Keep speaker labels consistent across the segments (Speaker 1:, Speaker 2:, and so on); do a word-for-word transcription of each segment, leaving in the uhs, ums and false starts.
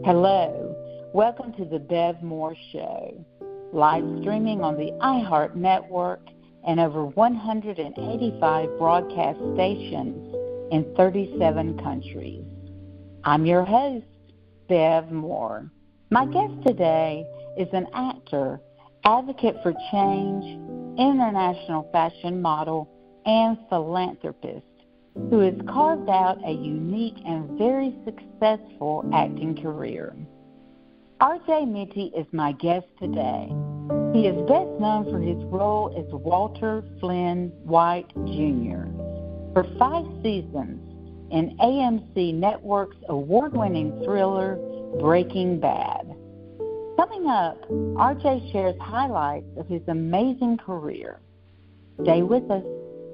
Speaker 1: Hello, welcome to the Bev Moore Show, live streaming on the iHeart Network and over one hundred eighty-five broadcast stations in thirty-seven countries. I'm your host, Bev Moore. My guest today is an actor, advocate for change, international fashion model, and philanthropist who has carved out a unique and very successful acting career. R J Mitte is my guest today. He is best known for his role as Walter Flynn White Junior for five seasons in A M C Network's award-winning thriller Breaking Bad. Coming up, R J shares highlights of his amazing career. Stay with us.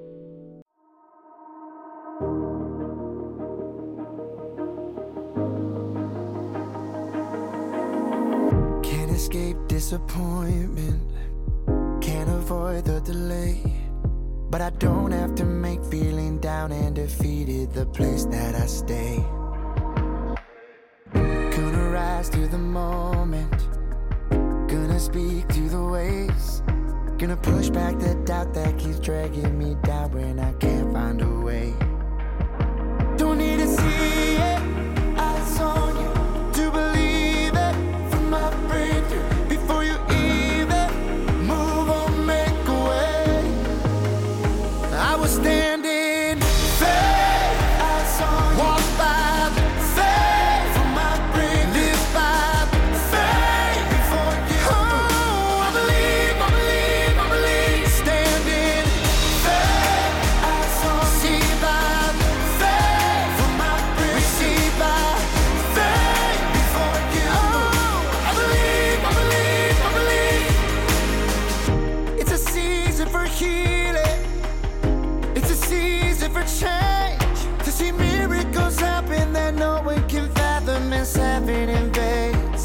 Speaker 2: Escape disappointment, can't avoid the delay, but I don't have to make feeling down and defeated the place that I stay. Gonna rise to the moment, gonna speak to the waves, gonna push back the doubt that keeps dragging me down when I can't find a way. Don't need to see it, eyes on you, to believe it from my breakthrough. Before you even move or make a way, I was standing faith, eyes on you, walk by faith from my breakthrough, live by faith before you. Oh, I believe, I believe, I believe, standing faith, eyes on you, see by faith from my breakthrough, receive by faith before you. Oh, I believe, I believe, I believe. It's a season for healing. It's a season for change. To see miracles happen that no one can fathom as heaven invades.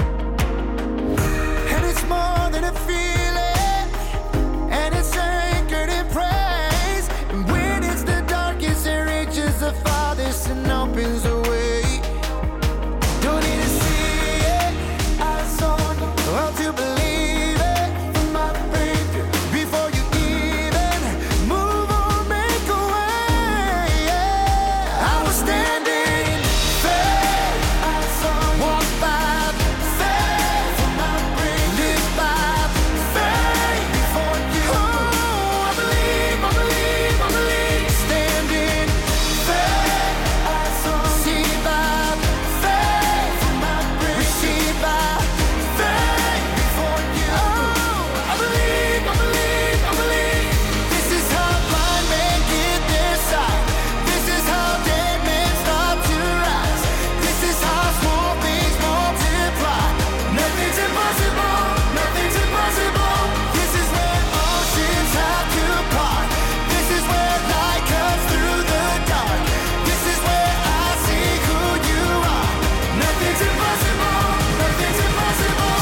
Speaker 2: And it's more than a feeling, and it's anchored in praise. And when it's the darkest, it reaches the farthest and opens the way. Don't need to see it, eyes on you, or to believe it from my breakthrough. Before you even move or make a way, yeah. I was standing faith, eyes on you, walk by faith from my breakthrough, live by faith before you. Oh, I believe, I believe, I believe, standing faith, eyes on you, see by faith from my breakthrough, receive by faith before you. Oh, I believe, I believe, I believe. This is how blind men get their sight. This is how dead men start to rise. This is how small things multiply. Nothing's impossible, nothing's impossible. This is where oceans have to part. This is where light cuts through the dark. This is where I see who you are. Nothing's impossible, nothing's impossible.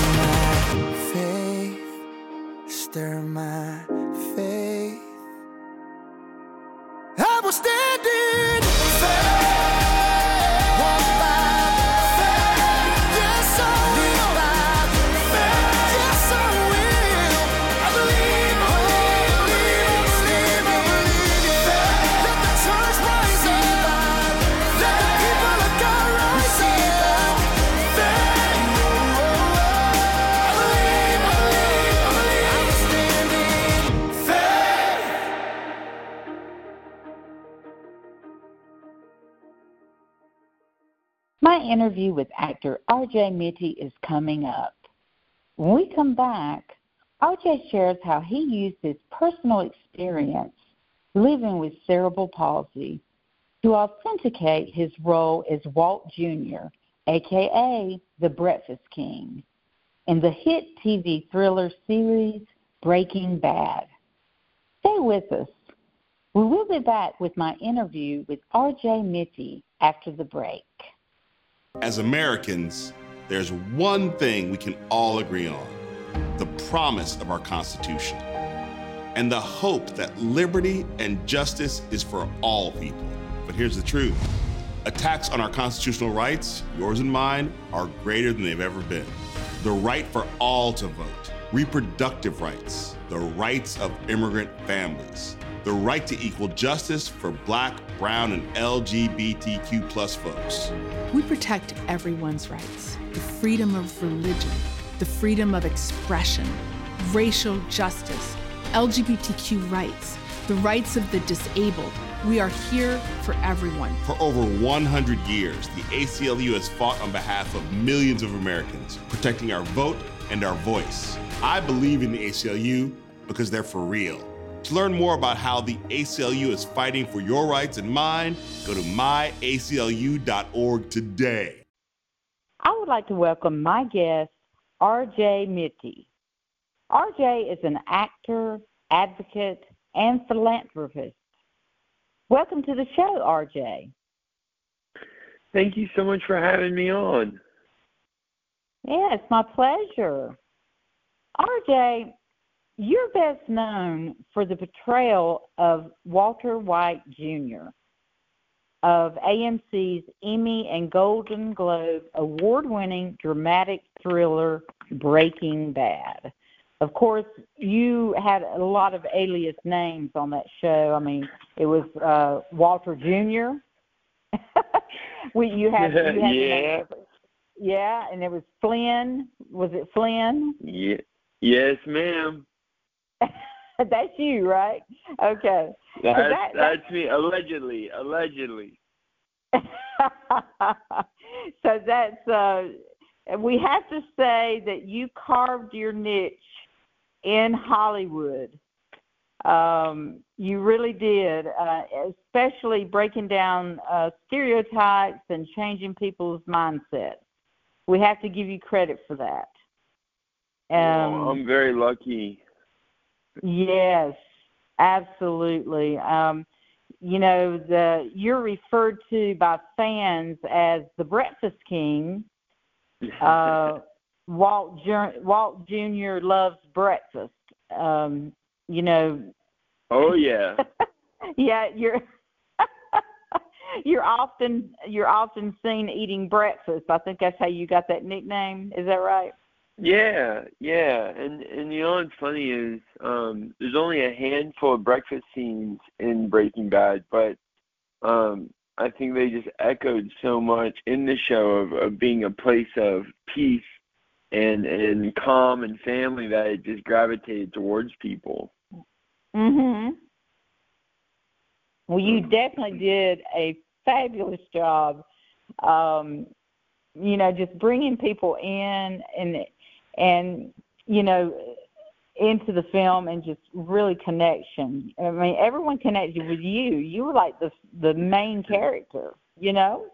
Speaker 2: Stir my faith, stir my faith. I was standing faith, walk by faith. Yes, I will. Live by faith. Yes, I will. I believe, I believe, I believe, stand, I believe it. Let the church rise up. Let the people of God rise up. Faith. I believe, I believe, I believe. I was standing faith.
Speaker 1: My interview with actor R J Mitte is coming up. When we come back, R J shares how he used his personal experience living with cerebral palsy to authenticate his role as Walt Junior, a k a. the Breakfast King, in the hit T V thriller series Breaking Bad. Stay with us. We will be back with my interview with R J Mitte after the break.
Speaker 3: As Americans, there's one thing we can all agree on: the promise of our Constitution and the hope that liberty and justice is for all people. But here's the truth: Attacks on our constitutional rights, yours and mine, are greater than they've ever been. The right for all to vote, reproductive rights, the rights of immigrant families, the right to equal justice for Black, brown, and L G B T Q plus folks.
Speaker 4: We protect everyone's rights, the freedom of religion, the freedom of expression, racial justice, L G B T Q rights, the rights of the disabled. We are here for everyone.
Speaker 3: For over one hundred years, the A C L U has fought on behalf of millions of Americans, protecting our vote and our voice. I believe in the A C L U because they're for real. To learn more about how the A C L U is fighting for your rights and mine, go to my A C L U dot org today.
Speaker 1: I would like to welcome my guest, R J Mitte. R J is an actor, advocate, and philanthropist. Welcome to the show, R J.
Speaker 5: Thank you so much for having me on.
Speaker 1: Yeah, it's my pleasure. R J, you're best known for the portrayal of Walter White Junior of A M C's Emmy and Golden Globe award-winning dramatic thriller Breaking Bad. Of course, you had a lot of alias names on that show. I mean, it was uh, Walter Junior we, you had, you had
Speaker 5: yeah.
Speaker 1: Yeah, and it was Flynn. Was it Flynn?
Speaker 5: Yeah. Yes, ma'am.
Speaker 1: That's you, right? Okay.
Speaker 5: That's,
Speaker 1: so that,
Speaker 5: that's, that's me, allegedly, allegedly.
Speaker 1: So that's, uh, we have to say that you carved your niche in Hollywood. Um, you really did, uh, especially breaking down uh, stereotypes and changing people's mindsets. We have to give you credit for that. Um,
Speaker 5: oh, I'm very lucky.
Speaker 1: Yes, absolutely. Um, you know, the you're referred to by fans as the Breakfast King. Uh, Walt Jur- Walt Junior loves breakfast. Um, you know.
Speaker 5: Oh yeah.
Speaker 1: Yeah, you're you're often you're often seen eating breakfast. I think that's how you got that nickname. Is that right?
Speaker 5: Yeah, yeah. And and you know what's funny is um, there's only a handful of breakfast scenes in Breaking Bad, but um, I think they just echoed so much in the show of, of being a place of peace and and calm and family that it just gravitated towards people.
Speaker 1: Mhm. Well, you definitely did a fabulous job. Um, you know, just bringing people in and and you know into the film and just really connection. I mean, everyone connected with you. You were like the the main character. You know.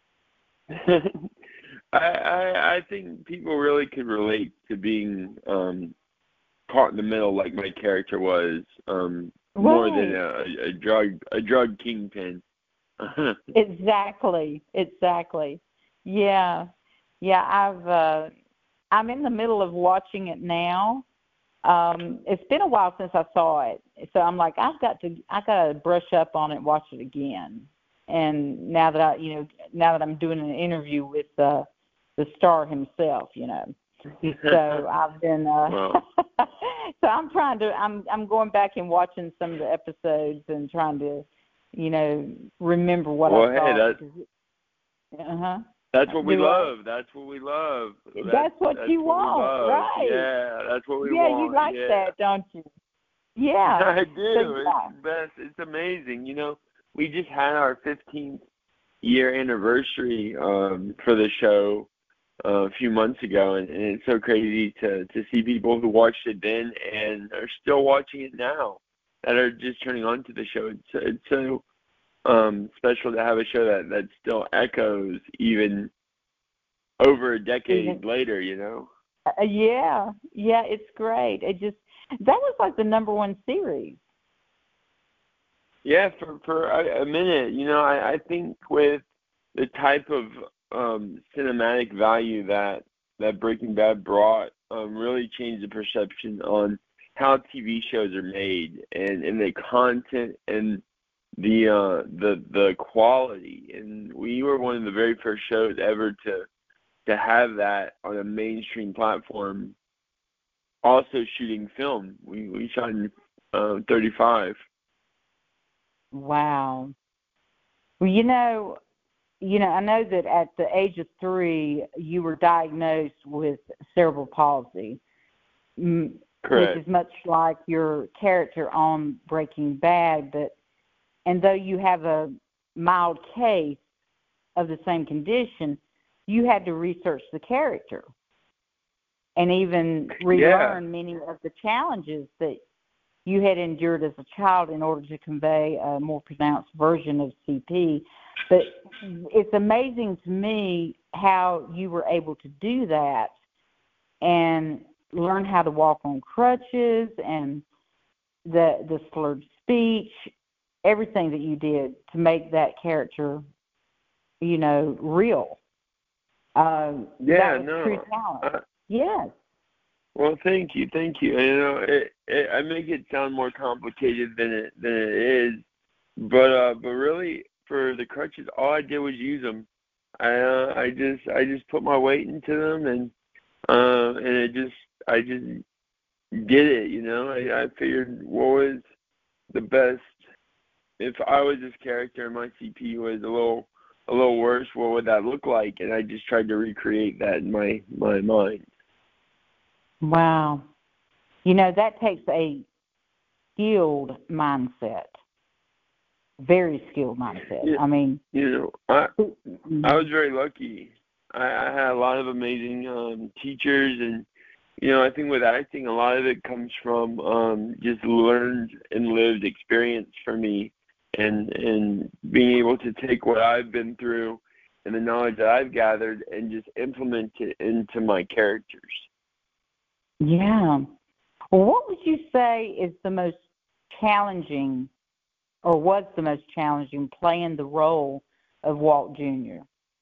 Speaker 5: I, I I think people really could relate to being um, caught in the middle, like my character was, um, right. more than a, a drug a drug kingpin.
Speaker 1: Exactly, exactly. Yeah, yeah. I've uh, I'm in the middle of watching it now. Um, it's been a while since I saw it, so I'm like, I've got to I got to brush up on it, and watch it again. And now that I, you know, now that I'm doing an interview with uh, the star himself, you know, so I've been, uh,
Speaker 5: wow.
Speaker 1: so I'm trying to, I'm, I'm going back and watching some of the episodes and trying to, you know, remember what
Speaker 5: well,
Speaker 1: I
Speaker 5: hey,
Speaker 1: thought.
Speaker 5: That's,
Speaker 1: uh-huh.
Speaker 5: That's what we
Speaker 1: Do
Speaker 5: love.
Speaker 1: I?
Speaker 5: That's what we love.
Speaker 1: That's, that's what
Speaker 5: that's
Speaker 1: you
Speaker 5: what
Speaker 1: want, right?
Speaker 5: Yeah, that's what we
Speaker 1: yeah,
Speaker 5: want.
Speaker 1: Yeah, you like
Speaker 5: yeah.
Speaker 1: that, don't you? Yeah.
Speaker 5: I do.
Speaker 1: So,
Speaker 5: it's
Speaker 1: yeah.
Speaker 5: best. It's amazing. You know, we just had our fifteenth year anniversary um, for the show uh, a few months ago, and, and it's so crazy to, to see people who watched it then and are still watching it now that are just turning on to the show. It's, it's so um, special to have a show that, that still echoes even over a decade mm-hmm. later, you know?
Speaker 1: Uh, yeah, yeah, it's great. It just, that was like the number one series.
Speaker 5: Yeah, for for a, a minute, you know, I, I think with the type of um, cinematic value that, that Breaking Bad brought, um, really changed the perception on how T V shows are made and, and the content and the uh, the the quality. And we were one of the very first shows ever to to have that on a mainstream platform. Also shooting film, we we shot in uh, thirty-five.
Speaker 1: Wow. Well, you know, you know, I know that at the age of three, you were diagnosed with cerebral palsy.
Speaker 5: Correct.
Speaker 1: Which is much like your character on Breaking Bad, but and though you have a mild case of the same condition, you had to research the character and even relearn
Speaker 5: yeah.
Speaker 1: many of the challenges that you had endured as a child in order to convey a more pronounced version of C P. But it's amazing to me how you were able to do that and learn how to walk on crutches and the the slurred speech, everything that you did to make that character, you know, real. Uh,
Speaker 5: yeah,
Speaker 1: that was
Speaker 5: no.
Speaker 1: true talent.
Speaker 5: Uh,
Speaker 1: yes.
Speaker 5: Well, thank you, thank you. You know, it, it, I make it sound more complicated than it than it is, but uh, but really, for the crutches, all I did was use them. I uh, I just I just put my weight into them, and uh, and it just I just did it. You know, I, I figured what was the best. If I was this character and my C P was a little a little worse, what would that look like? And I just tried to recreate that in my my mind.
Speaker 1: Wow. You know, that takes a skilled mindset. Very skilled mindset.
Speaker 5: Yeah,
Speaker 1: I mean,
Speaker 5: you know, I I was very lucky. I, I had a lot of amazing um, teachers, and you know, I think with acting, a lot of it comes from um, just learned and lived experience for me, and and being able to take what I've been through and the knowledge that I've gathered and just implement it into my characters.
Speaker 1: Yeah. Well, what would you say is the most challenging, or was the most challenging, playing the role of Walt Junior?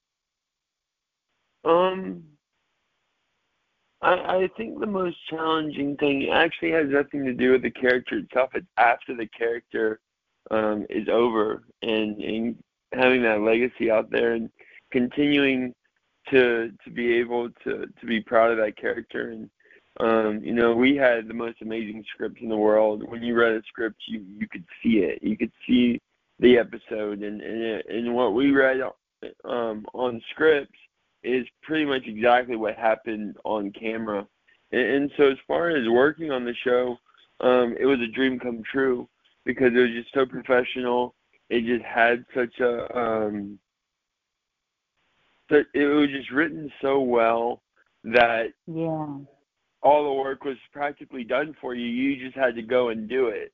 Speaker 5: Um, I, I think the most challenging thing actually has nothing to do with the character itself. It's after the character um, is over, and, and having that legacy out there and continuing to to be able to, to be proud of that character. And Um, you know, we had the most amazing scripts in the world. When you read a script, you, you could see it. You could see the episode. And, and, it, and what we read um, on scripts is pretty much exactly what happened on camera. And, and so as far as working on the show, um, it was a dream come true because it was just so professional. It just had such a um, – it was just written so well that –
Speaker 1: yeah.
Speaker 5: all the work was practically done for you. You just had to go and do it.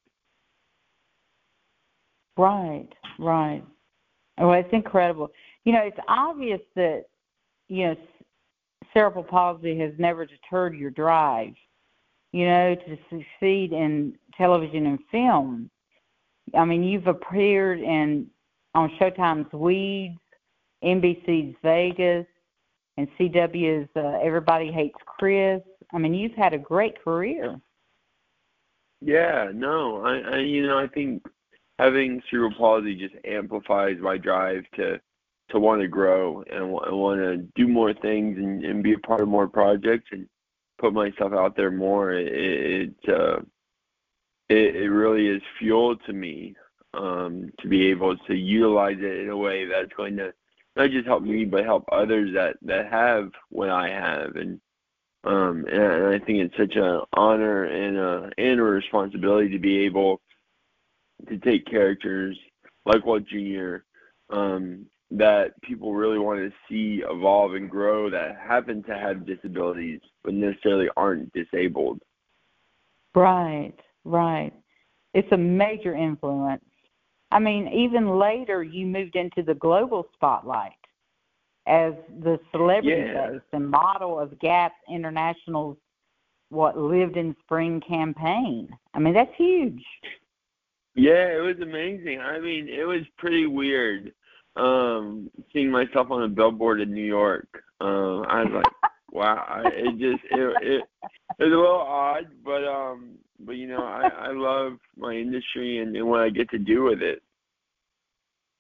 Speaker 1: Right, right. Well, it's incredible. You know, it's obvious that, you know, cerebral palsy has never deterred your drive, you know, to succeed in television and film. I mean, you've appeared in on Showtime's Weeds, N B C's Vegas, and C W's uh, Everybody Hates Chris. I mean, you've had a great career.
Speaker 5: Yeah, no, I, I you know, I think having cerebral palsy just amplifies my drive to to want to grow and, and want to do more things and, and be a part of more projects and put myself out there more. It it, uh, it, it really is fuel to me um, to be able to utilize it in a way that's going to not just help me but help others that, that have what I have. And Um, and I think it's such an honor and a, and a responsibility to be able to take characters like Walt Junior Um, that people really want to see evolve and grow that happen to have disabilities but necessarily aren't disabled.
Speaker 1: Right, right. It's a major influence. I mean, even later you moved into the global spotlight as the celebrity
Speaker 5: yeah.
Speaker 1: face and model of Gap International's what Lived in Spring campaign. I mean, that's huge.
Speaker 5: Yeah, it was amazing. I mean, it was pretty weird um, seeing myself on a billboard in New York. Uh, I was like, wow. I, it just it, it it was a little odd, but um, but you know, I, I love my industry and, and what I get to do with it.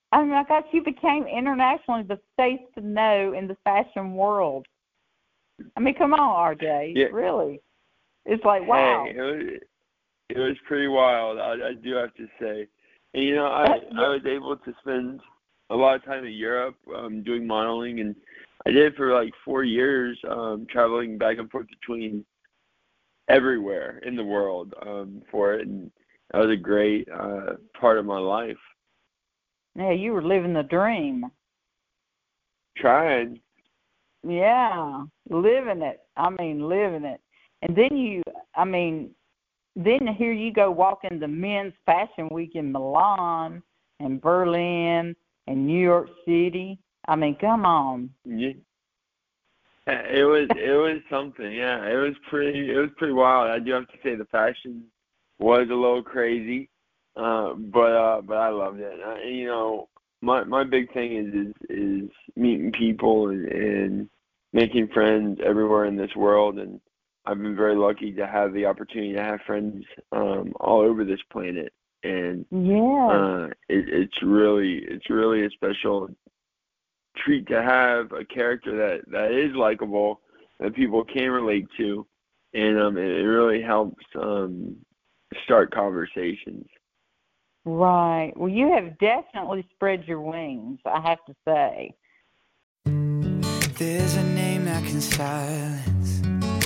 Speaker 1: I mean, I guess you became internationally the face to know in the fashion world. I mean, come on, R J.
Speaker 5: Yeah.
Speaker 1: Really. It's like, wow.
Speaker 5: Hey, it was, it was pretty wild, I, I do have to say. And, you know, I, I was able to spend a lot of time in Europe um, doing modeling, and I did it for like four years, um, traveling back and forth between everywhere in the world um, for it, and that was a great uh, part of my life.
Speaker 1: Yeah, you were living the dream.
Speaker 5: Trying.
Speaker 1: Yeah, living it. I mean, living it. And then you, I mean, then here you go walking the men's fashion week in Milan and Berlin and New York City. I mean, come on.
Speaker 5: Yeah. It was it was something, yeah. It was pretty it was pretty wild. I do have to say the fashion was a little crazy, uh, but uh, but I loved it. Uh, you know, my my big thing is is, is meeting people and, and making friends everywhere in this world, and I've been very lucky to have the opportunity to have friends um, all over this planet, and
Speaker 1: yeah,
Speaker 5: uh, it, it's really it's really a special treat to have a character that, that is likable, that people can relate to, and um, it, it really helps um, start conversations.
Speaker 1: Right. Well, you have definitely spread your wings, I have to say.
Speaker 2: There's a name that can silence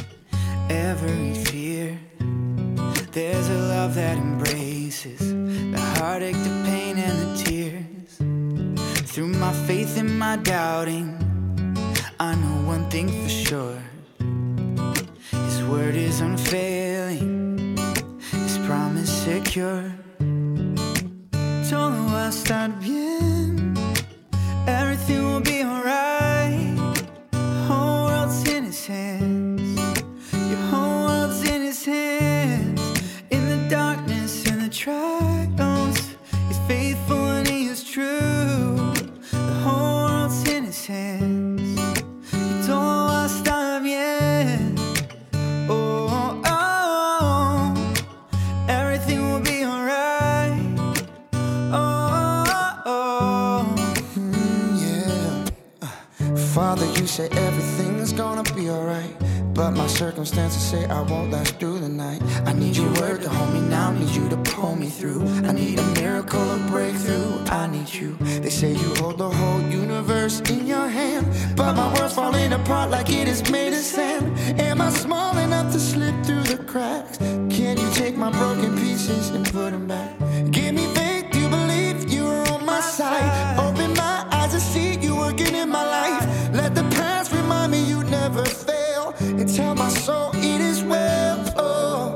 Speaker 2: every fear. There's a love that embraces the heartache, the pain, and the tears. Through my faith and my doubting, I know one thing for sure. His word is unfailing, His promise secure. Todo va a estar bien, everything will be alright. The whole world's in His hands, your whole world's in His hands. In the darkness and the trials, He's faithful and He is true. The whole world's in His hands, y todo va a estar bien. Oh, oh, oh, everything will be alright. Oh, oh, oh. Mm, yeah. Uh, Father, you say everything's gonna be alright, but my circumstances say I won't last through the night. I need your word to hold me now, need you to pull me through. I need a miracle, a breakthrough, I need you. They say you hold the whole universe in your hand, but my world's falling apart like it is made of sand. Am I small enough to slip through the cracks? Can you take my broken pieces and put them back? Give me faith, you believe you are on my side. Open my eyes to see you working in my life. Let the past remind me you never fail, and tell my soul it is well. Oh,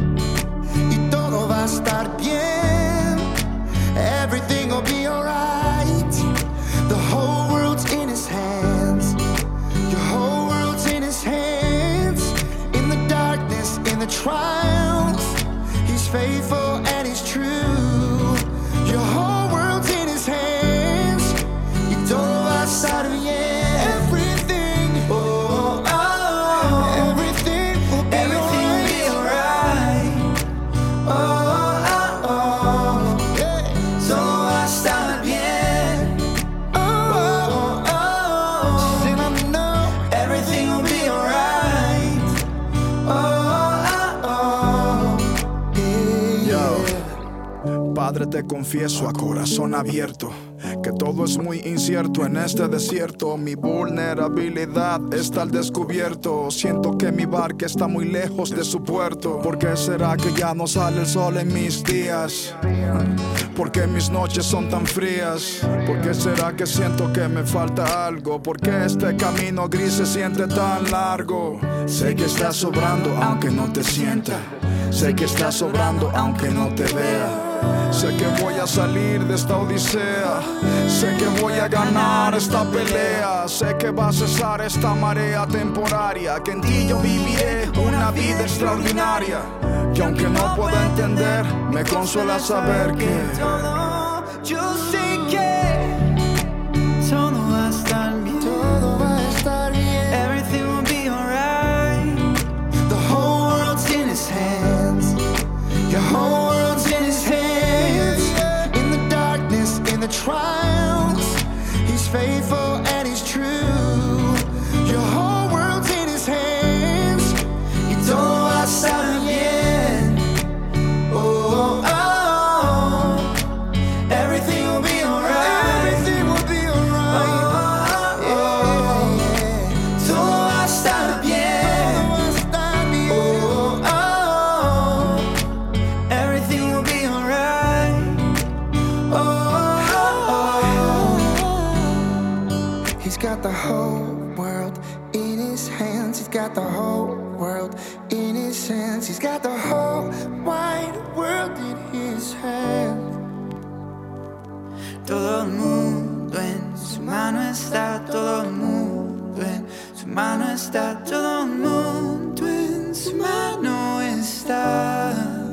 Speaker 2: y todo va a estar bien, everything will be alright. The whole world's in His hands, your whole world's in His hands. In the darkness, in the trials, He's faithful and He's true. Your whole world's in His hands, y todo va a estar bien.
Speaker 6: Padre, te confieso a corazón abierto que todo es muy incierto en este desierto. Mi vulnerabilidad está al descubierto. Siento que mi barca está muy lejos de su puerto. ¿Por qué será que ya no sale el sol en mis días? ¿Por qué mis noches son tan frías? ¿Por qué será que siento que me falta algo? ¿Por qué este camino gris se siente tan largo? Sé que estás sobrando aunque no te sienta. Sé que estás sobrando aunque no te vea. Sé que voy a salir de esta odisea. Sé que voy a ganar esta pelea. Sé que va a cesar esta marea temporaria. Que en ti yo viviré una vida extraordinaria. Que aunque no pueda entender, me consuela saber que
Speaker 2: todo, yo sé que todo va a estar bien. Todo va a estar bien. Everything will be alright. The whole world's in His hands. Your whole world's in His hands. In the darkness, in the trial, got the whole world in his hands. He's got the whole wide world in his hands. Todo el mundo en su mano está, todo el mundo en su mano está, todo el mundo en su mano está.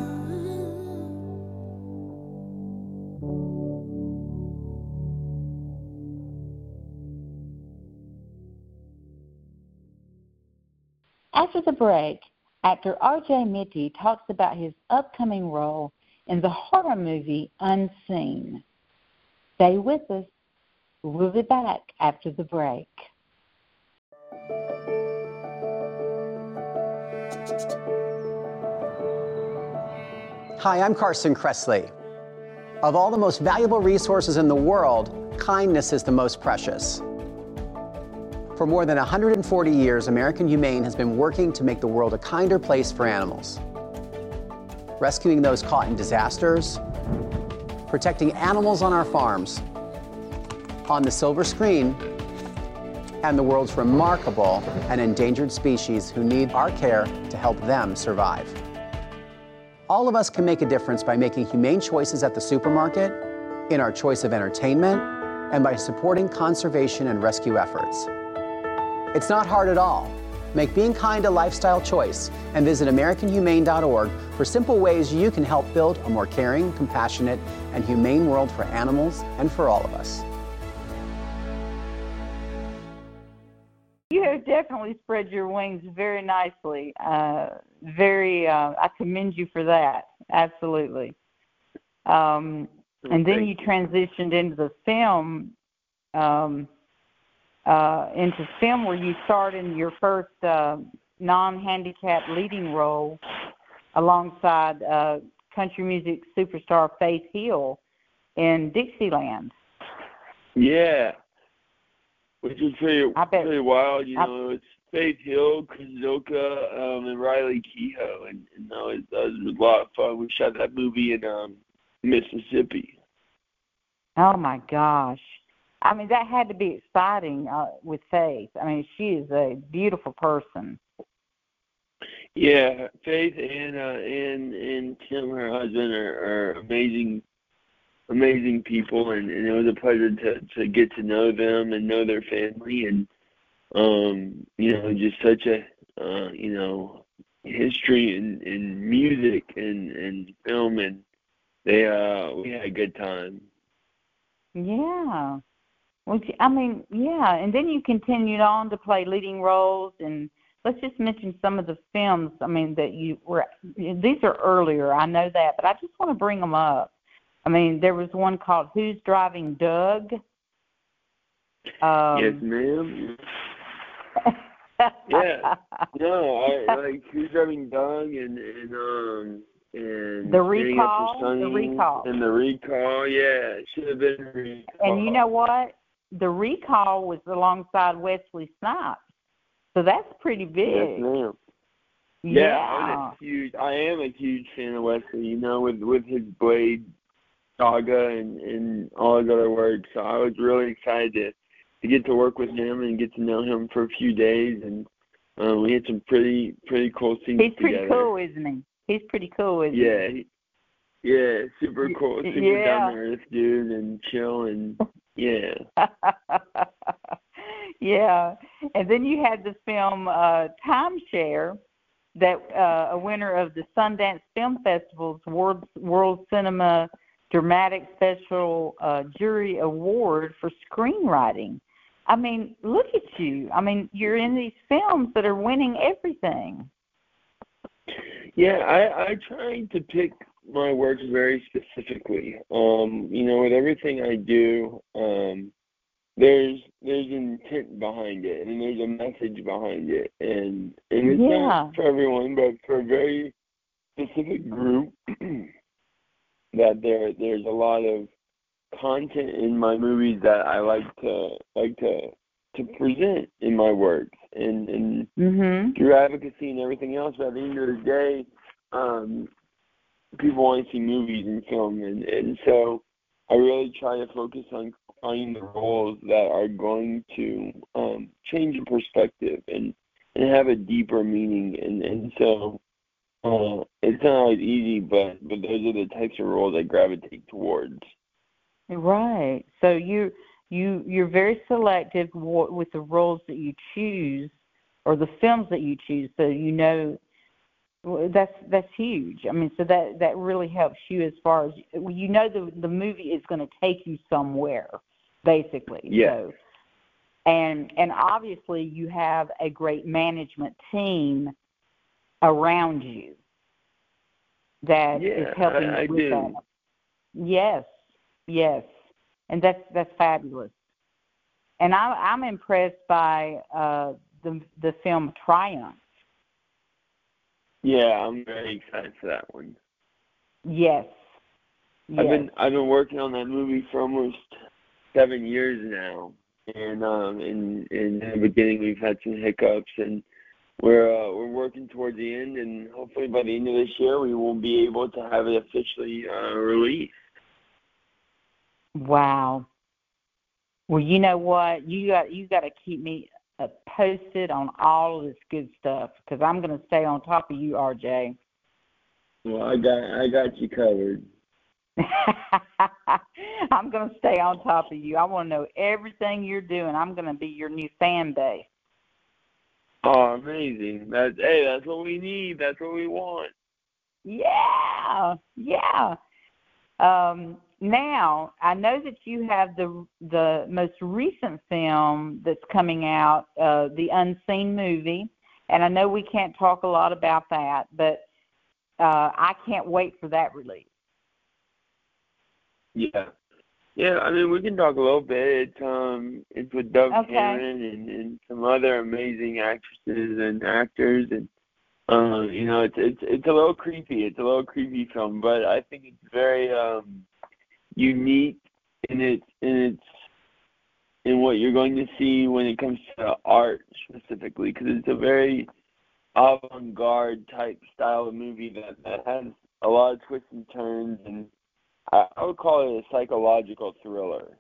Speaker 1: After the break, actor R J Mitte talks about his upcoming role in the horror movie Unseen. Stay with us. We'll be back after the break.
Speaker 7: Hi, I'm Carson Kressley. Of all the most valuable resources in the world, kindness is the most precious. For more than one hundred forty years, American Humane has been working to make the world a kinder place for animals. Rescuing those caught in disasters, protecting animals on our farms, on the silver screen, and the world's remarkable and endangered species who need our care to help them survive. All of us can make a difference by making humane choices at the supermarket, in our choice of entertainment, and by supporting conservation and rescue efforts. It's not hard at all. Make being kind a lifestyle choice and visit American Humane dot org for simple ways you can help build a more caring, compassionate, and humane world for animals and for all of us.
Speaker 1: You have definitely spread your wings very nicely. Uh, very, uh, I commend you for that. Absolutely. Um, and then you transitioned into the film, um, uh, into film where you starred in your first uh, non-handicapped leading role alongside uh, country music superstar Faith Hill in Dixieland.
Speaker 5: Yeah. Which is pretty, pretty wild, you
Speaker 1: I,
Speaker 5: know. It's Faith Hill, Kazoka, um, and Riley Keough, and, and no, it, it was a lot of fun. We shot that movie in um, Mississippi.
Speaker 1: Oh my gosh! I mean, that had to be exciting uh, with Faith. I mean, she is a beautiful person.
Speaker 5: Yeah, Faith and uh, and and Tim, her husband, are, are amazing. amazing people, and, and it was a pleasure to, to get to know them and know their family, and um, you know, just such a uh, you know, history in, in music and, and film, and they uh we had a good time.
Speaker 1: Yeah. Well, I mean, yeah, and then you continued on to play leading roles, and let's just mention some of the films, I mean, that you were, these are earlier, I know that, but I just want to bring them up. I mean, there was one called Who's Driving Doug? Um,
Speaker 5: yes, ma'am. yeah. No, I like Who's Driving Doug and and um and
Speaker 1: The Recall. The Recall.
Speaker 5: And The Recall. Yeah, it should have been Recall.
Speaker 1: And you know what? The Recall was alongside Wesley Snipes, so that's pretty big.
Speaker 5: Yes, ma'am.
Speaker 1: Yeah,
Speaker 5: yeah I'm a huge. I am a huge fan of Wesley. You know, with with his Blade saga and, and all his other work. So I was really excited to, to get to work with him and get to know him for a few days, and uh, we had some pretty pretty cool scenes
Speaker 1: He's pretty
Speaker 5: together.
Speaker 1: cool, isn't he? He's pretty cool, isn't
Speaker 5: yeah,
Speaker 1: he?
Speaker 5: Yeah, yeah, super cool, super
Speaker 1: yeah.
Speaker 5: down to earth dude, and chill, and yeah.
Speaker 1: yeah, and then you had the film uh, Timeshare, that uh, a winner of the Sundance Film Festival's World World Cinema Dramatic Special uh, Jury Award for screenwriting. I mean, look at you. I mean, you're in these films that are winning everything.
Speaker 5: Yeah, I, I try to pick my works very specifically. Um, you know, with everything I do, um, there's there's intent behind it, and there's a message behind it, and and it's
Speaker 1: yeah.
Speaker 5: not for everyone, but for a very specific group. That there there's a lot of content in my movies that I like to like to to present in my works, and and
Speaker 1: mm-hmm.
Speaker 5: through advocacy and everything else. But at the end of the day, um, people want to see movies and film, and, and so I really try to focus on finding the roles that are going to um, change your perspective and, and and have a deeper meaning. And and so uh, it's not always easy, but but those are the types of roles I gravitate towards.
Speaker 1: Right. So you you you're very selective w- with the roles that you choose, or the films that you choose. So you know. Well, that's that's huge. I mean, so that, that really helps you as far as you know the the movie is going to take you somewhere, basically.
Speaker 5: Yeah.
Speaker 1: So, and and obviously you have a great management team around you that
Speaker 5: yeah,
Speaker 1: is helping
Speaker 5: I, I
Speaker 1: you with
Speaker 5: do.
Speaker 1: that. Yes, yes, and that's that's fabulous. And I, I'm impressed by uh, the the film Triumph.
Speaker 5: Yeah, I'm very excited for that one.
Speaker 1: Yes. yes.
Speaker 5: I've been I've been working on that movie for almost seven years now, and um, in in the beginning we've had some hiccups, and we're uh, we're working towards the end, and hopefully by the end of this year we will be able to have it officially uh, released.
Speaker 1: Wow. Well, you know what? You got you got to keep me uh, posted on all of this good stuff, because I'm going to stay on top of you, R J.
Speaker 5: Well, I got I got you covered.
Speaker 1: I'm going to stay on top of you. I want to know everything you're doing. I'm going to be your new fan base.
Speaker 5: Oh, amazing! That's hey, that's what we need. That's what we want.
Speaker 1: Yeah, yeah. Um, now, I know that you have the the most recent film that's coming out, uh, the Unseen movie, and I know we can't talk a lot about that, but uh, I can't wait for that release.
Speaker 5: Yeah, yeah. I mean, we can talk a little bit. It's um, it's with Dove
Speaker 1: Okay.
Speaker 5: Cameron and, and some other amazing actresses and actors, and uh, you know, it's it's it's a little creepy. It's a little creepy film, but I think it's very um, unique in its in its in what you're going to see when it comes to art specifically, because it's a very avant-garde type style of movie that, that has a lot of twists and turns, and I, I would call it a psychological thriller.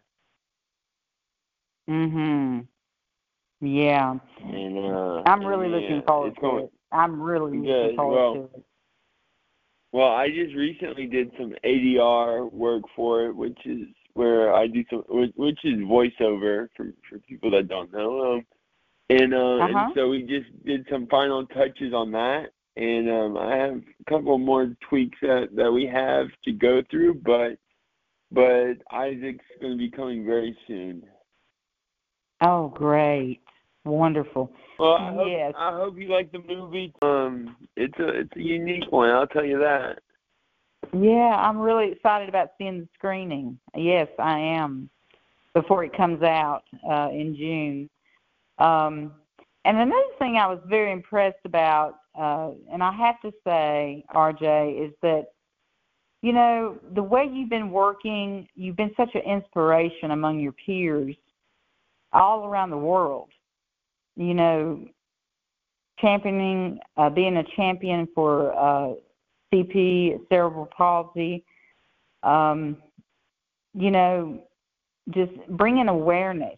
Speaker 1: Mhm. Yeah.
Speaker 5: And uh,
Speaker 1: I'm really
Speaker 5: and,
Speaker 1: looking
Speaker 5: yeah,
Speaker 1: forward
Speaker 5: it's
Speaker 1: to
Speaker 5: going,
Speaker 1: it. I'm really looking
Speaker 5: Good.
Speaker 1: forward
Speaker 5: Well,
Speaker 1: to it.
Speaker 5: Well, I just recently did some A D R work for it, which is where I do some, which is voiceover for for people that don't know. Um, and uh,
Speaker 1: Uh-huh.
Speaker 5: and so we just did some final touches on that, and um, I have a couple more tweaks that that we have to go through, but but Isaac's going to be coming very soon.
Speaker 1: Oh, great. Wonderful.
Speaker 5: Well, I hope,
Speaker 1: Yes.
Speaker 5: I hope you like the movie. Um, it's a it's a unique one, I'll tell you that.
Speaker 1: Yeah, I'm really excited about seeing the screening. Yes, I am, before it comes out uh, in June. Um, and another thing I was very impressed about, uh, and I have to say, R J, is that, you know, the way you've been working, you've been such an inspiration among your peers all around the world. You know, championing, uh, being a champion for uh, C P, cerebral palsy, um, you know, just bringing awareness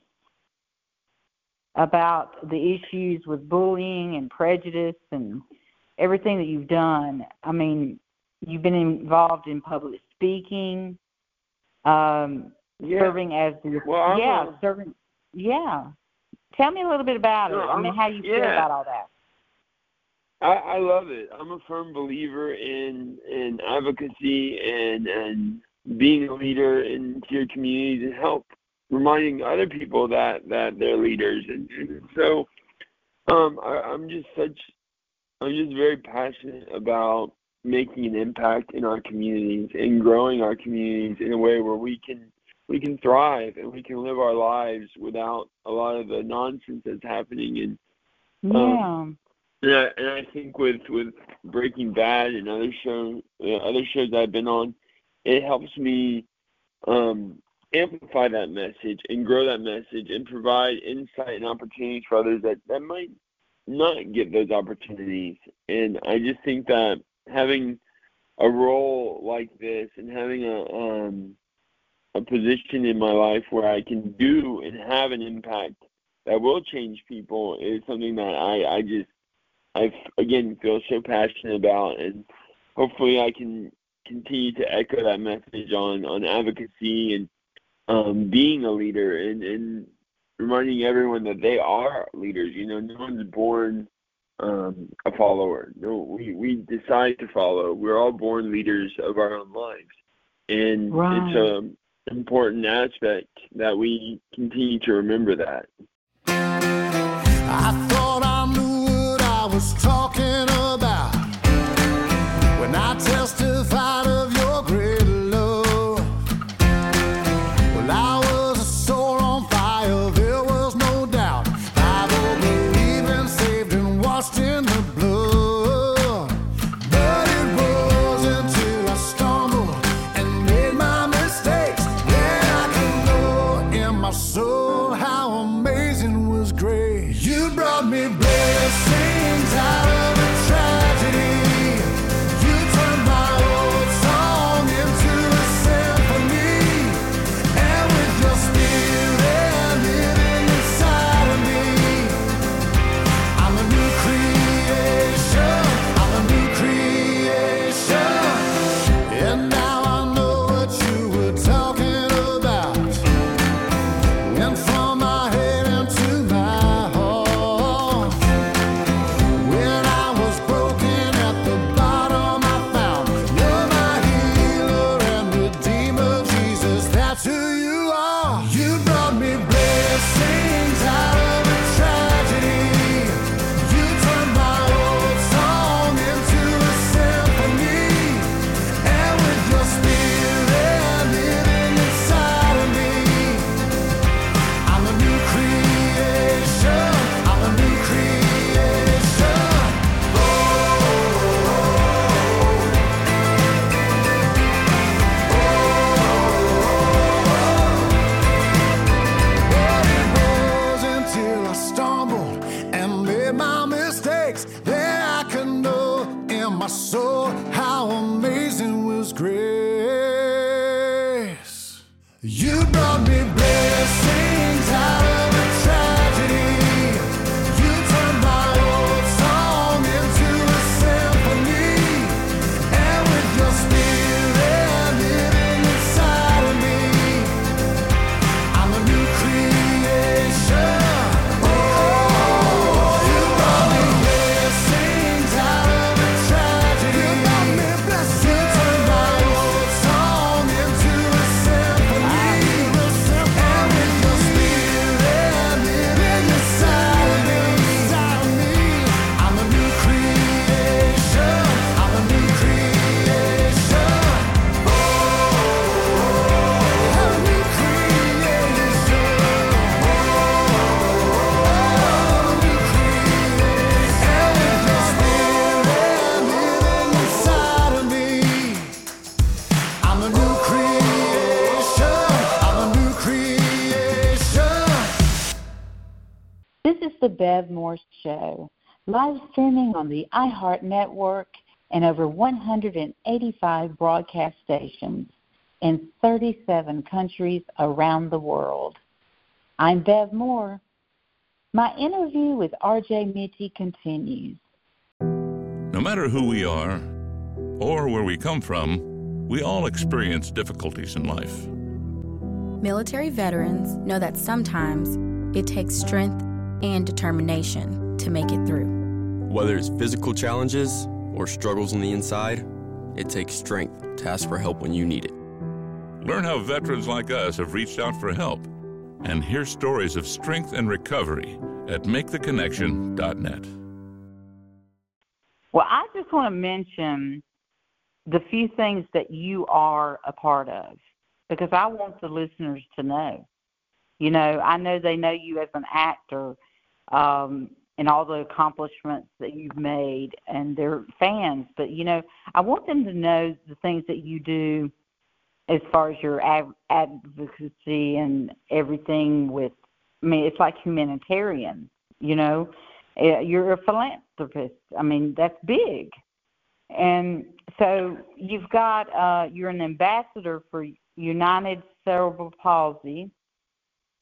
Speaker 1: about the issues with bullying and prejudice and everything that you've done. I mean, you've been involved in public speaking, um,
Speaker 5: Yeah.
Speaker 1: serving as the,
Speaker 5: Well, I'm
Speaker 1: yeah,
Speaker 5: a-
Speaker 1: serving, yeah. Tell me a little bit about
Speaker 5: No,
Speaker 1: it. I
Speaker 5: I'm
Speaker 1: mean,
Speaker 5: a-
Speaker 1: how you feel
Speaker 5: yeah.
Speaker 1: about all that.
Speaker 5: I, I love it. I'm a firm believer in in advocacy and and being a leader in your communities and help reminding other people that that they're leaders. And, and so um, I, I'm just such I'm just very passionate about making an impact in our communities and growing our communities in a way where we can we can thrive and we can live our lives without a lot of the nonsense that's happening. And
Speaker 1: Yeah.
Speaker 5: Um, And I, and I think with, with Breaking Bad and other shows, uh, other shows I've been on, it helps me um, amplify that message and grow that message and provide insight and opportunities for others that, that might not get those opportunities. And I just think that having a role like this and having a um, a position in my life where I can do and have an impact that will change people is something that I, I just, I, again, feel so passionate about. And hopefully I can continue to echo that message on, on advocacy and um, being a leader and, and reminding everyone that they are leaders. You know, no one's born um, a follower. No, we, we decide to follow. We're all born leaders of our own lives. And
Speaker 1: right.
Speaker 5: it's an important aspect that we continue to remember that.
Speaker 2: I thought I knew what I was talking about when I testified of your great love. Well, I was a soul on fire, there was no doubt. I will believe and saved and washed in the blood. But it was until I stumbled and made my mistakes that I could know in my soul how amazing was grace. You brought me blessings out of a tragedy. You turned my old song into a symphony. And with your spirit living inside of me, I'm a new creation. I'm a new creation. And now I know what you were talking about. Went from my head into my heart. When I was broken at the bottom, I found you're my healer and redeemer, Jesus. That's who you are. You brought me blessings out of a tragedy. You turned my old song into a symphony. And with your spirit living inside of me, I'm a new creation. I'm a new creation. Oh, but it was until I stumbled and made my mistakes that I could know in my soul how amazing was grace. You brought me blessings out of a tragedy. You turned my old song into a symphony. And with your spirit living inside of me, I'm a new creation. Oh, you brought me blessings out of a tragedy. You brought me blessings. You turned my old song into a symphony. And with your spirit living inside of me, I'm a new creation. I'm a new creation. Oh, I'm a new creation. Oh, I'm a new creation. And with your spirit living inside of me, I'm a new creation. I'm a new creation.
Speaker 1: This is the Bev Moore Show, live streaming on the iHeart Network and over one hundred eighty-five broadcast stations in thirty-seven countries around the world. I'm Bev Moore. My interview with R J Mitty continues.
Speaker 8: No matter who we are or where we come from, we all experience difficulties in life.
Speaker 9: Military veterans know that sometimes it takes strength and determination to make it through.
Speaker 10: Whether it's physical challenges or struggles on the inside, it takes strength to ask for help when you need it.
Speaker 8: Learn how veterans like us have reached out for help and hear stories of strength and recovery at make the connection dot net.
Speaker 1: Well, I just want to mention the few things that you are a part of, because I want the listeners to know. You know, I know they know you as an actor um, and all the accomplishments that you've made, and they're fans. But, you know, I want them to know the things that you do as far as your ad- advocacy and everything with, I mean, it's like humanitarian, you know. You're a philanthropist. I mean, that's big. And so you've got, uh, you're an ambassador for United Cerebral Palsy.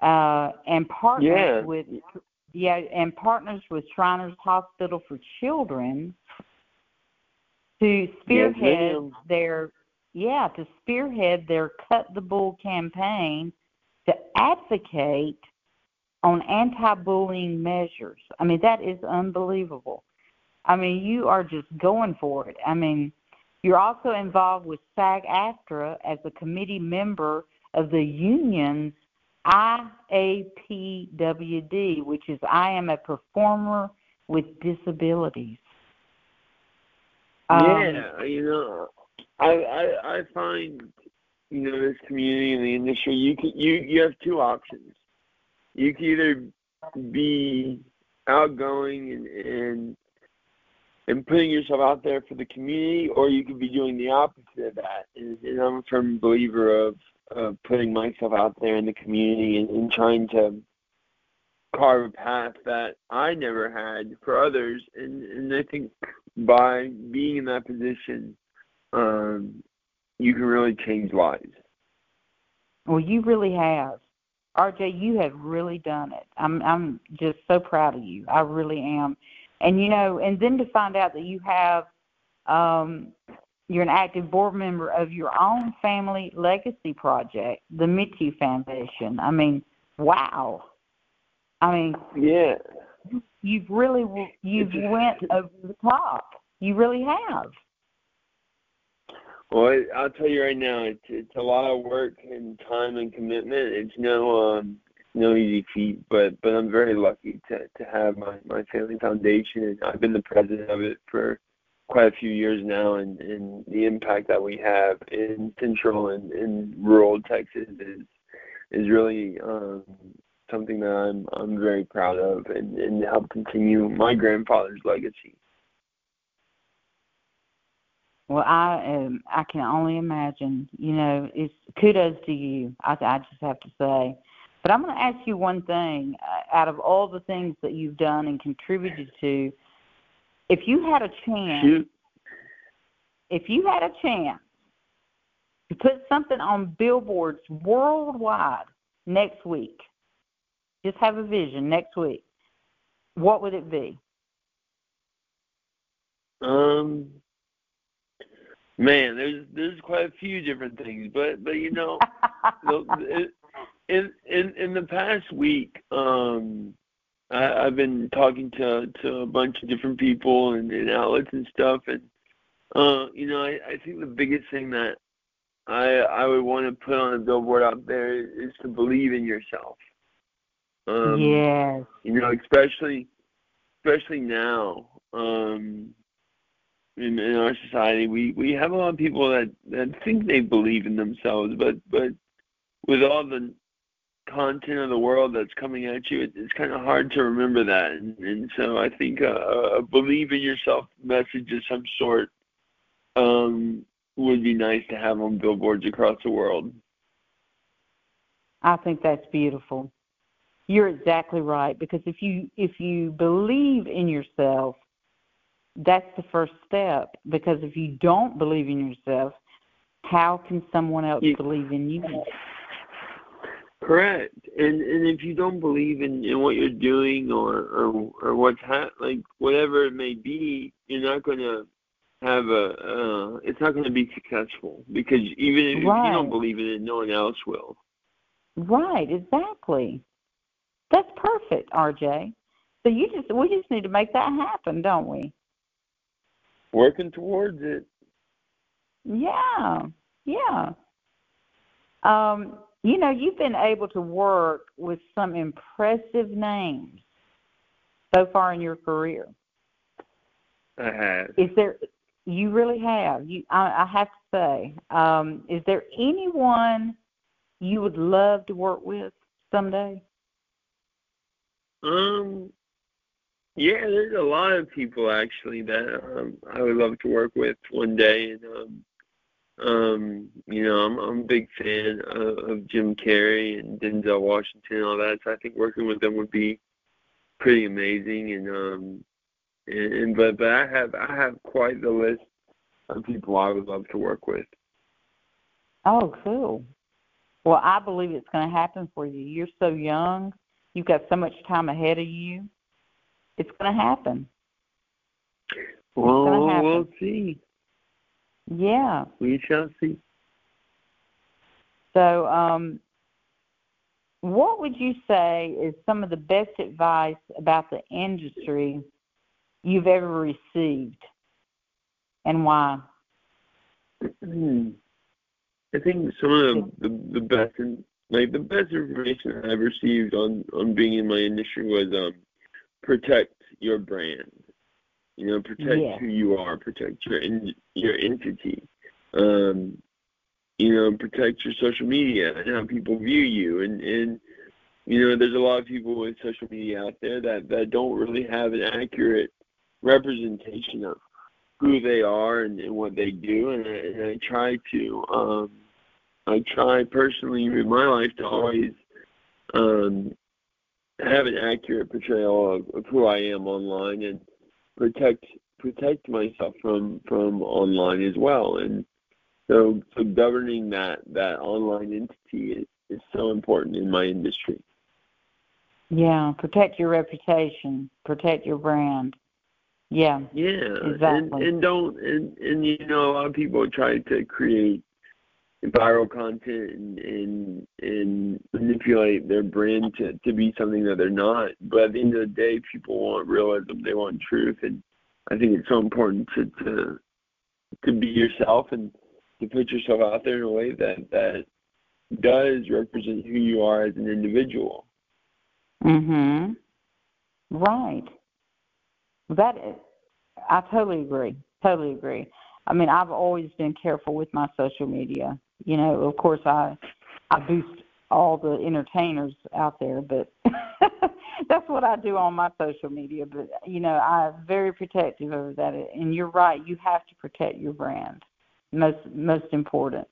Speaker 1: uh, and partners
Speaker 5: Yeah.
Speaker 1: with yeah, and partners with Shriners Hospital for Children to spearhead
Speaker 5: Yes, ma'am.
Speaker 1: their yeah to spearhead their Cut the Bull campaign to advocate on anti-bullying measures. I mean, that is unbelievable. I mean, you are just going for it. I mean, you're also involved with SAG-AFTRA as a committee member of the union's I A P W D, which is I am a performer with disabilities. Um,
Speaker 5: Yeah, you know, I, I I find, you know, this community and the industry, you can, you you have two options. You can either be outgoing and and and putting yourself out there for the community, or you could be doing the opposite of that. And, and I'm a firm believer of, of putting myself out there in the community and, and trying to carve a path that I never had for others. And, and I think by being in that position, um, you can really change lives.
Speaker 1: Well, you really have. R J, you have really done it. I'm I'm just so proud of you. I really am. And, you know, and then to find out that you have, um, you're an active board member of your own family legacy project, the Mitchell Foundation. I mean, wow. I mean,
Speaker 5: yeah,
Speaker 1: you've really, you've went over the top. You really have.
Speaker 5: Well, I'll tell you right now, it's it's a lot of work and time and commitment. It's no um no easy feat, but but I'm very lucky to to have my my family foundation, and I've been the president of it for quite a few years now, and, and the impact that we have in central and in rural Texas is is really um, something that I'm I'm very proud of, and and help continue my grandfather's legacy.
Speaker 1: Well, I um, I can only imagine. You know, it's kudos to you. I, I just have to say. But I'm going to ask you one thing. Uh, out of all the things that you've done and contributed to, if you had a chance,
Speaker 5: Shoot.
Speaker 1: if you had a chance to put something on billboards worldwide next week, just have a vision next week, what would it be?
Speaker 5: Um. Man, there's there's quite a few different things, but but you know, the, in in in the past week, um, I, I've been talking to to a bunch of different people and, and outlets and stuff, and uh, you know, I, I think the biggest thing that I I would want to put on a billboard out there is to believe in yourself. Um,
Speaker 1: yes.
Speaker 5: You know, especially especially now. Um, In, in our society, we, we have a lot of people that, that think they believe in themselves, but but with all the content of the world that's coming at you, it, it's kind of hard to remember that. And, and so I think a, a believe in yourself message of some sort um, would be nice to have on billboards across the world.
Speaker 1: I think that's beautiful. You're exactly right, because if you if you believe in yourself, that's the first step, because if you don't believe in yourself, how can someone else
Speaker 5: you,
Speaker 1: believe in you?
Speaker 5: Correct. And and if you don't believe in, in what you're doing or or, or what's ha- like whatever it may be, you're not going to have a uh, it's not going to be successful, because even if,
Speaker 1: right.
Speaker 5: if you don't believe in it, no one else will.
Speaker 1: Right, exactly. That's perfect, R J. So you just we just need to make that happen, don't we?
Speaker 5: Working towards it.
Speaker 1: Yeah, yeah. Um, you know, you've been able to work with some impressive names so far in your career.
Speaker 5: I have.
Speaker 1: Is there? You really have. You, I, I have to say, um, is there anyone you would love to work with someday?
Speaker 5: Um. Yeah, there's a lot of people actually that um, I would love to work with one day, and um, um, you know, I'm, I'm a big fan of, of Jim Carrey and Denzel Washington and all that. So I think working with them would be pretty amazing. And um, and, and but but I have I have quite the list of people I would love to work with.
Speaker 1: Oh, cool. Well, I believe it's going to happen for you. You're so young. You've got so much time ahead of you. It's going to happen.
Speaker 5: Well,
Speaker 1: gonna happen.
Speaker 5: We'll see.
Speaker 1: Yeah.
Speaker 5: We shall see.
Speaker 1: So, um, what would you say is some of the best advice about the industry you've ever received, and why?
Speaker 5: I think some of the, the, the best, like the best information I've received on, on being in my industry was um, protect your brand. You know, protect
Speaker 1: yeah.
Speaker 5: who you are, protect your in, your entity. Um, you know, protect your social media and how people view you. And, and you know, there's a lot of people with social media out there that, that don't really have an accurate representation of who they are and, and what they do. And I, and I try to, um, I try personally in my life to always um, have an accurate portrayal of, of who I am online and protect protect myself from, from online as well. And so, so governing that, that online entity is, is so important in my industry.
Speaker 1: Yeah, protect your reputation, protect your brand. Yeah.
Speaker 5: Yeah,
Speaker 1: exactly.
Speaker 5: And, and don't and, and you know, a lot of people try to create viral content and, and and manipulate their brand to, to be something that they're not. But at the end of the day, people want realism, they want truth, and I think it's so important to to, to be yourself and to put yourself out there in a way that, that does represent who you are as an individual.
Speaker 1: Mhm. Right. That is, I totally agree. Totally agree. I mean, I've always been careful with my social media. You know, of course, I I boost all the entertainers out there, but that's what I do on my social media. But, you know, I'm very protective of that. And you're right. You have to protect your brand. Most most important.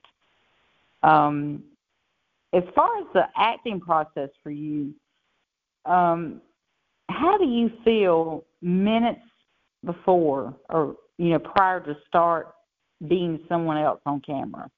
Speaker 1: Um, as far as the acting process for you, um, how do you feel minutes before or, you know, prior to start being someone else on camera?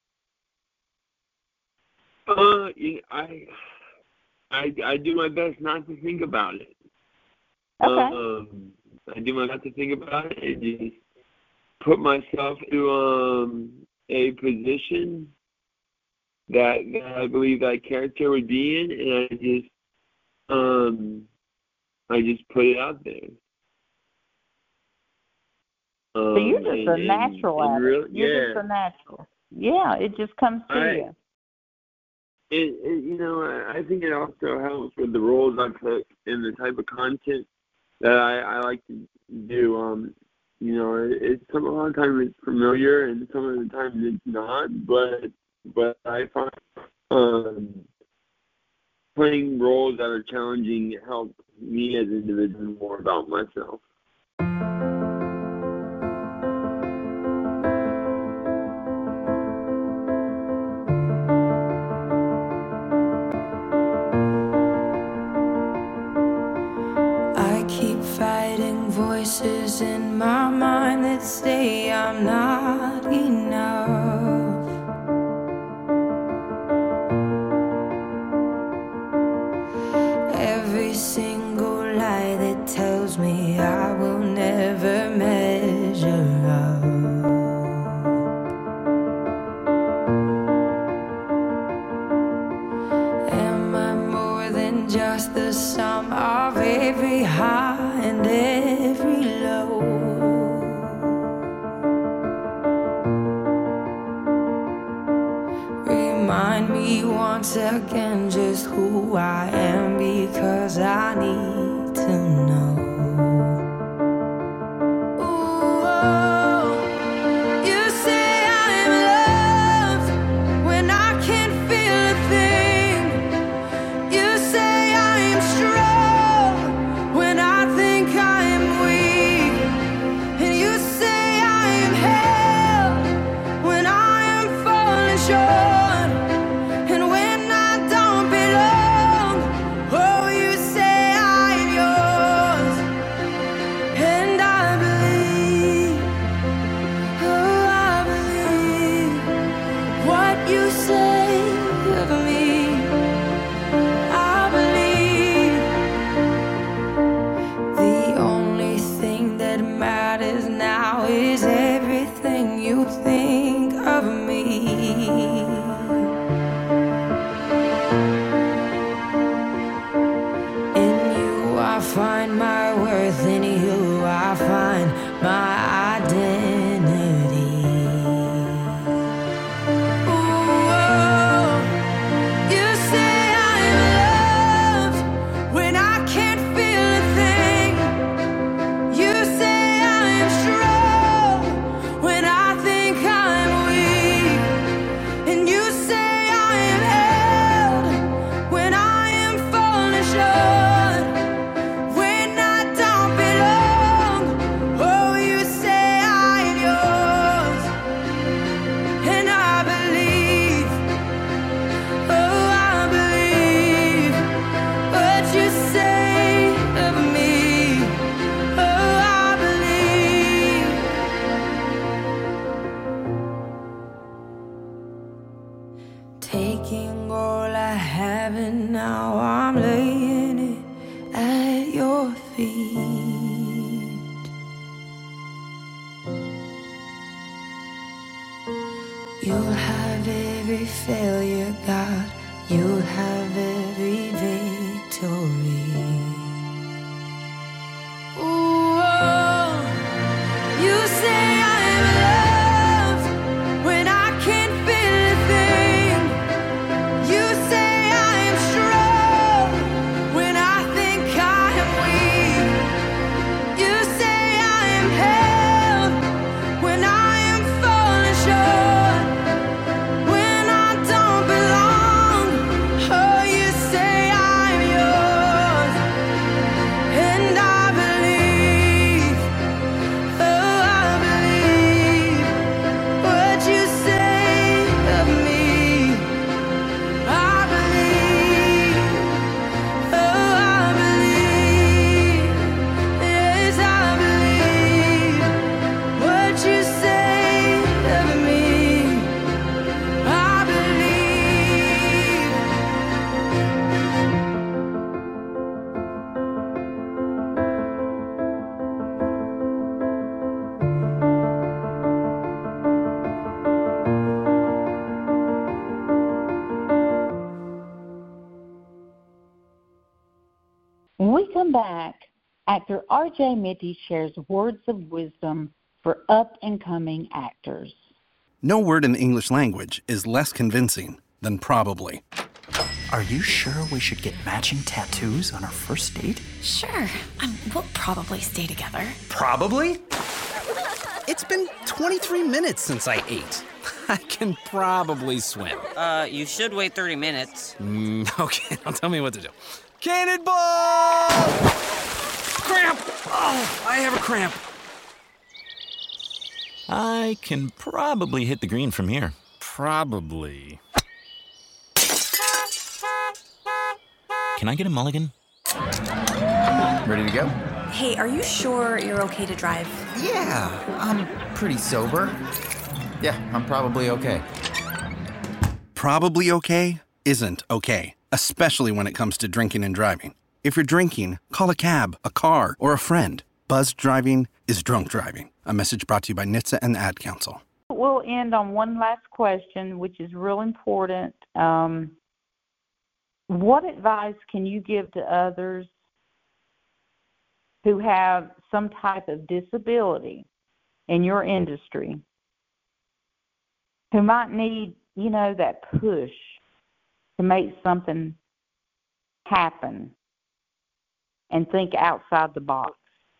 Speaker 5: Uh, I, I, I do my best not to think about it.
Speaker 1: Okay.
Speaker 5: Um, I do my best to think about it and just put myself into um, a position that, that I believe that character would be in, and I just, um, I just put it out there. Um,
Speaker 1: so you're just
Speaker 5: and,
Speaker 1: a natural
Speaker 5: and,
Speaker 1: at
Speaker 5: and
Speaker 1: it.
Speaker 5: real,
Speaker 1: You're
Speaker 5: yeah.
Speaker 1: just a natural. Yeah, it just comes to
Speaker 5: I,
Speaker 1: you.
Speaker 5: It, it, you know, I, I think it also helps with the roles I pick and the type of content that I, I like to do. Um, you know, it, it's some a lot of times it's familiar and some of the times it's not. But but I find um, playing roles that are challenging help me as an individual more about myself.
Speaker 11: Voices in my mind that say I'm not enough. Every single lie that tells me I will never measure up. Am I more than just the sum of every high and every low? Remind me once again just who I am, because I need to know.
Speaker 2: And when I don't belong, oh, you say I
Speaker 11: in you I find my identity. Ooh, you say I'm loved when I can't feel a thing. You say I'm strong when I think I'm weak. And you say I am held when I am falling short, when I don't belong. Oh, you say I'm yours, and I believe, oh, I believe what you say of me. Oh, I believe. Taking all I have and now I'm laying it at your feet. You'll have every failure, God. You'll have every victory. Ooh, oh, you say I'm loved when I can't feel a thing. You say I am strong when I think I am weak. You say I am held when I am falling short, when I don't belong. Oh, you say I'm yours, and I believe, oh, I believe what you say of me. I believe, oh, I believe, yes, I believe what you say of me. I believe.
Speaker 1: When we come back, actor R J Mitte shares words of wisdom for up-and-coming actors.
Speaker 12: No word in the English language is less convincing than probably.
Speaker 13: Are you sure we should get matching tattoos on our first date?
Speaker 14: Sure. Um, we'll probably stay together.
Speaker 12: Probably? It's been twenty-three minutes since I ate. I can probably swim.
Speaker 15: Uh, you should wait thirty minutes.
Speaker 12: Mm, okay, now tell me what to do. Cannonball! Cramp! Oh, I have a cramp.
Speaker 16: I can probably hit the green from here.
Speaker 12: Probably.
Speaker 16: Can I get a mulligan?
Speaker 13: Ready to go?
Speaker 14: Hey, are you sure you're okay to drive?
Speaker 13: Yeah, I'm pretty sober. Yeah, I'm probably okay.
Speaker 12: Probably okay isn't okay, especially when it comes to drinking and driving. If you're drinking, call a cab, a car, or a friend. Buzzed driving is drunk driving. A message brought to you by N H T S A and the Ad Council.
Speaker 1: We'll end on one last question, which is real important. Um, what advice can you give to others who have some type of disability in your industry, who might need, you know, that push to make something happen and think outside the box?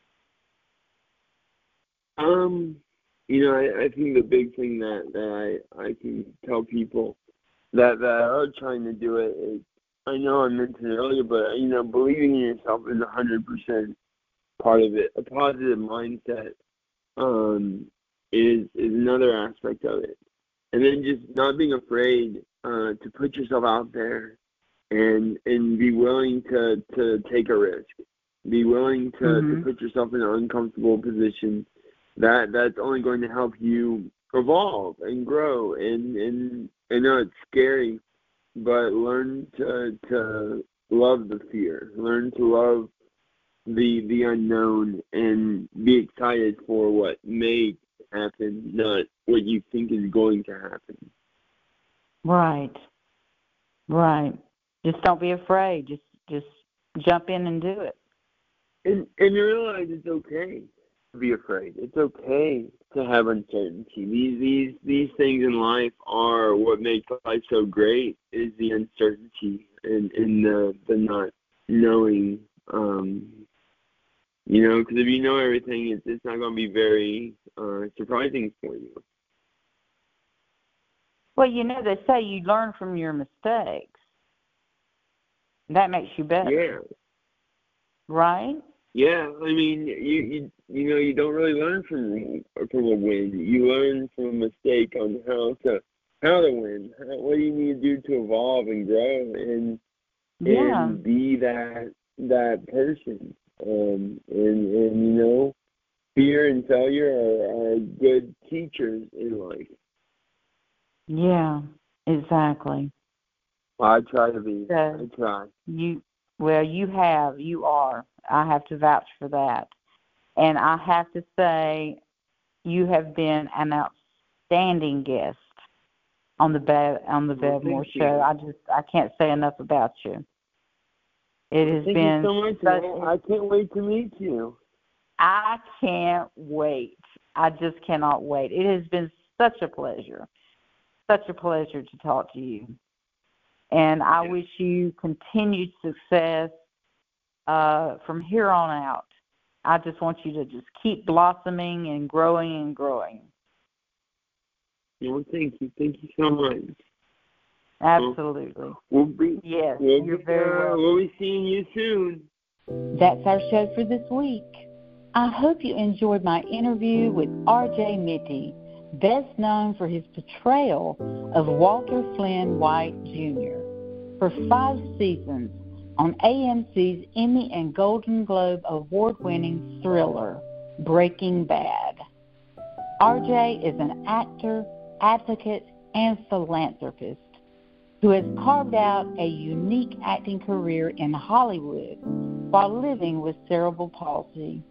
Speaker 5: Um, you know, I, I think the big thing that, that I, I can tell people that, that are trying to do it is, I know I mentioned it earlier, but, you know, believing in yourself is one hundred percent part of it. A positive mindset um, is is another aspect of it. And then just not being afraid uh, to put yourself out there and and be willing to, to take a risk. Be willing to, mm-hmm. to put yourself in an uncomfortable position. That that's only going to help you evolve and grow. And, and I know it's scary, but learn to to love the fear. Learn to love the the unknown and be excited for what may happen, not what you think is going to happen.
Speaker 1: Right. Right. Just don't be afraid. Just just jump in and do it.
Speaker 5: and and realize it's okay to be afraid. It's okay to have uncertainty. These these these things in life are what make life so great. Is the uncertainty and and the the not knowing. Um, you know, because if you know everything, it's it's not going to be very uh, surprising for you.
Speaker 1: Well, you know, they say you learn from your mistakes. That makes you better.
Speaker 5: Yeah.
Speaker 1: Right?
Speaker 5: Yeah, I mean, you you you know, you don't really learn from from a win. You learn from a mistake on how to how to win. How, what do you need to do to evolve and grow and
Speaker 1: yeah.
Speaker 5: and be that that person. Um, and and you know, fear and failure are, are good teachers in life.
Speaker 1: Yeah, exactly.
Speaker 5: Well, I try to be.
Speaker 1: So
Speaker 5: I try.
Speaker 1: You well, you have, you are. I have to vouch for that. And I have to say, you have been an outstanding guest on the Bev, on the Bev Moore Show. I just I can't say enough about you. It has
Speaker 5: Thank
Speaker 1: been
Speaker 5: you so much.
Speaker 1: such,
Speaker 5: I can't wait to meet you.
Speaker 1: I can't wait. I just cannot wait. It has been such a pleasure, such a pleasure to talk to you. And I wish you continued success uh, from here on out. I just want you to just keep blossoming and growing and growing.
Speaker 5: Well, thank you. Thank you so much.
Speaker 1: Absolutely.
Speaker 5: We'll be,
Speaker 1: yes,
Speaker 5: we'll
Speaker 1: you're
Speaker 5: be,
Speaker 1: very
Speaker 5: uh,
Speaker 1: welcome.
Speaker 5: We'll be seeing you soon.
Speaker 1: That's our show for this week. I hope you enjoyed my interview with R J Mitte, best known for his portrayal of Walter Flynn White Junior for five seasons on A M C's Emmy and Golden Globe award-winning thriller, Breaking Bad. R J is an actor, advocate, and philanthropist who has carved out a unique acting career in Hollywood while living with cerebral palsy.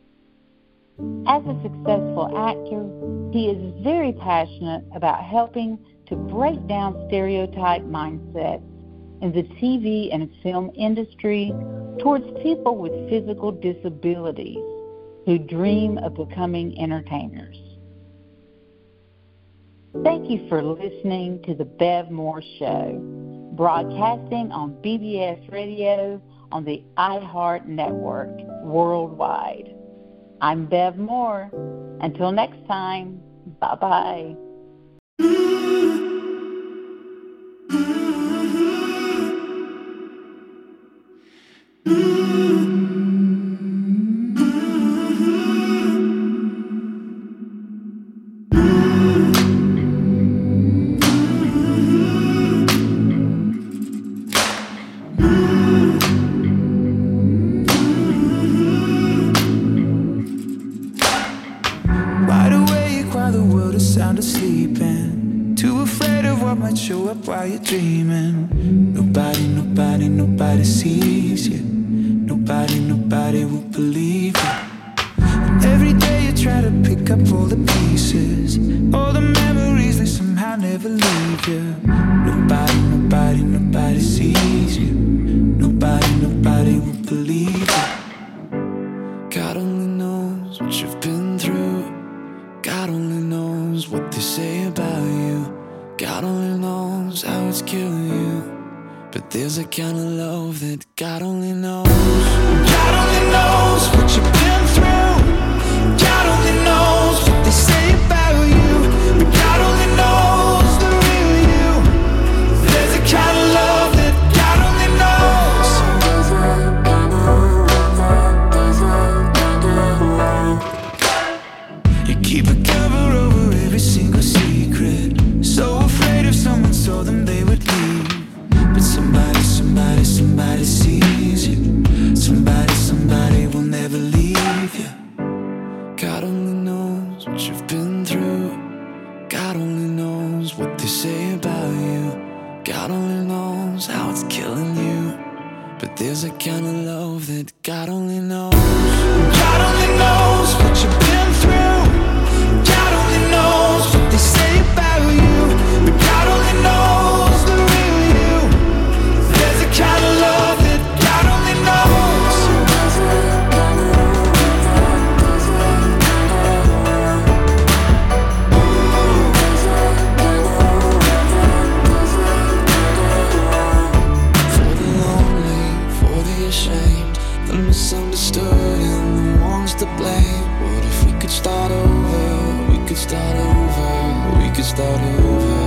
Speaker 1: As a successful actor, he is very passionate about helping to break down stereotype mindsets in the T V and film industry towards people with physical disabilities who dream of becoming entertainers. Thank you for listening to The Bev Moore Show, broadcasting on B B S Radio on the iHeart Network worldwide. I'm Bev Moore. Until next time, bye-bye.
Speaker 2: Show up while you're dreaming. Nobody, nobody, nobody sees you. Nobody, nobody will believe you. And every day you try to pick up all the pieces, all the memories, they somehow never leave you. Nobody, nobody, nobody sees you. Nobody, nobody will believe you. God only knows what you've been through. God only knows what they say about you. God only knows how it's killing you. But there's a kind of love that God only knows. God only knows what you've been through. God only knows what they say about you. But God only knows the real you. There's a kind of love that God only knows. You keep a cover over every single secret. So afraid if someone saw them they would leave. But somebody, somebody, somebody sees you. Somebody, somebody will never leave you. God only knows what you've been through. God only knows what they say about you. God only knows how it's killing you. But there's a kind of love that God only knows. God only knows what you've been through. God only knows what they say about you. But God only knows the real you. There's a kind of love that God only knows. What if we could start over? We could start over. We could start over.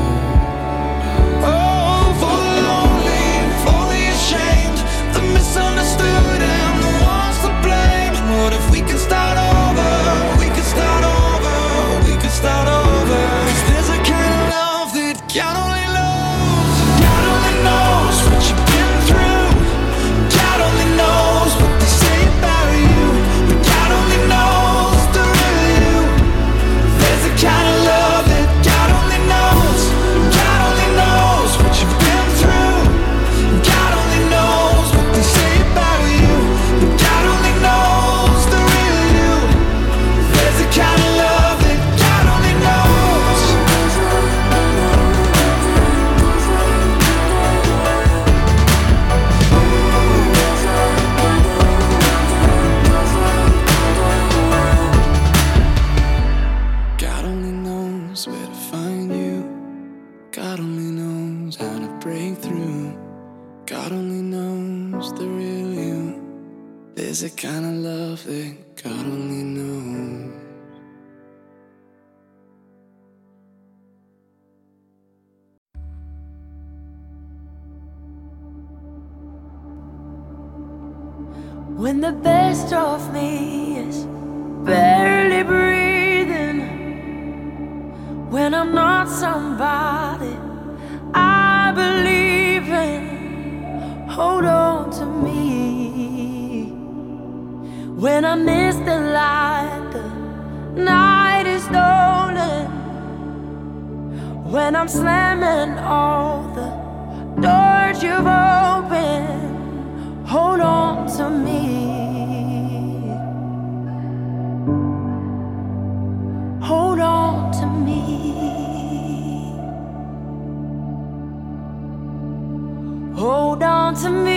Speaker 2: Oh, for the lonely, for the ashamed, the misunderstood and the ones to blame. What if we could start over? We could start over. We could start over. 'Cause there's a kind of love that God only knows. God only knows what you've been through. God only knows what they say about you. But God only knows the real you. There's a kind of love that God only knows. God only knows what you've been through. God only knows what they say about you. But God only knows the real you. There's a kind of love that God only knows. God only knows where to find you. God only knows how to break through. God only knows the real you. There's a kind of love that God only knows.
Speaker 11: When the best of me is barely breathing, when I'm not somebody I believe in, hold on to me. When I miss the light, the night is stolen. When I'm slamming all the doors you've opened, hold on to me. Hold on to me. Hold on to me.